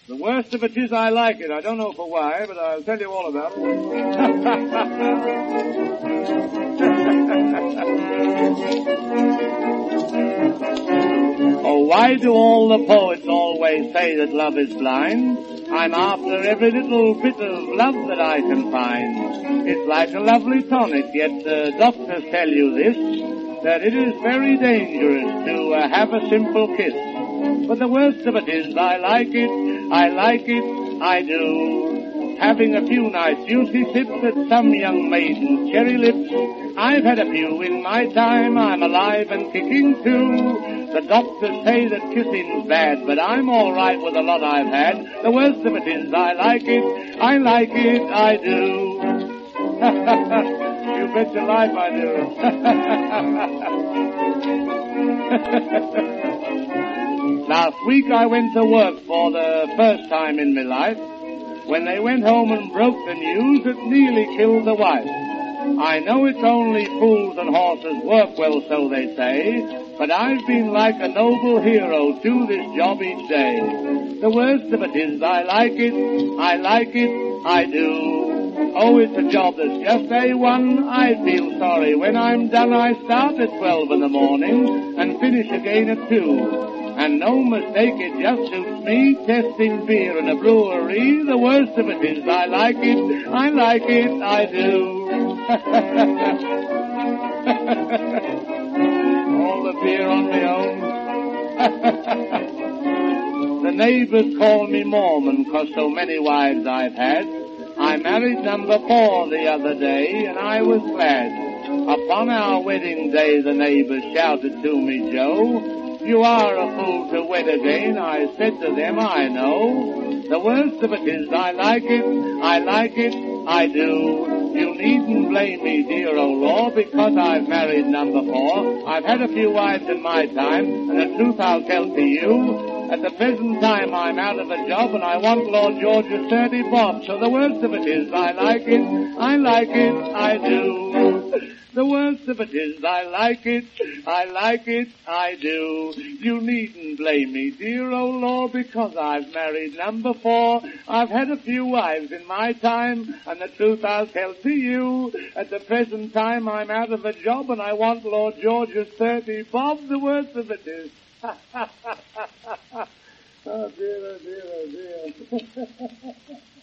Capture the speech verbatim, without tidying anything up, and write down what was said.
The worst of it is I like it. I don't know for why, but I'll tell you all about it. Oh, why do all the poets always say that love is blind? I'm after every little bit of love that I can find. It's like a lovely tonic, yet the doctors tell you this, that it is very dangerous to uh, have a simple kiss. But the worst of it is I like it, I like it, I do. Having a few nice juicy sips at some young maiden's cherry lips. I've had a few in my time, I'm alive and kicking too. The doctors say that kissing's bad, but I'm all right with a lot I've had. The worst of it is I like it, I like it, I do. You bet your life I do. Last week I went to work for the first time in my life. When they went home and broke the news, it nearly killed the wife. I know it's only fools and horses work well, so they say, but I've been like a noble hero to this job each day. The worst of it is I like it, I like it, I do. Oh, it's a job that's just A one. I feel sorry when I'm done. I start at twelve in the morning and finish again at two. And no mistake, it just suits me, testing beer in a brewery. The worst of it is I like it, I like it, I do. All the beer on my own. The neighbors call me Mormon 'cause so many wives I've had. I married number four the other day, and I was glad. Upon our wedding day, the neighbors shouted to me, Joe, you are a fool to wed again. I said to them, I know. The worst of it is I like it, I like it, I do. You needn't blame me, dear old law, because I've married number four. I've had a few wives in my time, and the truth I'll tell to you. At the present time I'm out of a job, and I want Lord George's thirty bob. So the worst of it is I like it, I like it, I do. The worst of it is I like it, I like it, I do. You needn't blame me, dear old law, because I've married number four. I've had a few wives in my time, and the truth I'll tell to you. At the present time I'm out of a job, and I want Lord George's thirty bob. The worst of it is... Oh dear, oh dear, oh dear.